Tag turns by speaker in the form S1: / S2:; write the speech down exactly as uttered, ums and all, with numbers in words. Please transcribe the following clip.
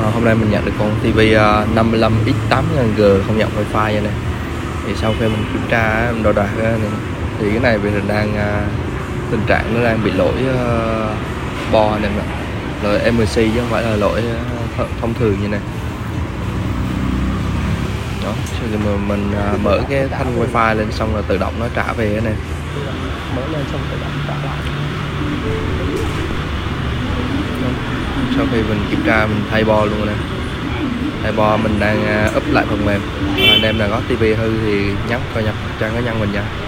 S1: hôm nay mình nhận được con tivi uh, năm mươi lăm x tám nghìn G không nhận wifi vậy nè. Thì sau khi mình kiểm tra mình đo đạc thì cái này mình đang uh, tình trạng nó đang bị lỗi uh, bo này, lỗi em xê chứ không phải là lỗi uh, thông thường như này. Đó, khi mà mình uh, mở cái thanh wifi lên xong là tự động nó trả về cái này.
S2: Mở lên xong tự động trả lại.
S1: Sau khi mình kiểm tra mình thay bo luôn nè, thay bo mình đang uh, up lại phần mềm. Anh em nào có tivi hư thì nhắn coi nhập trang cá nhân mình nha.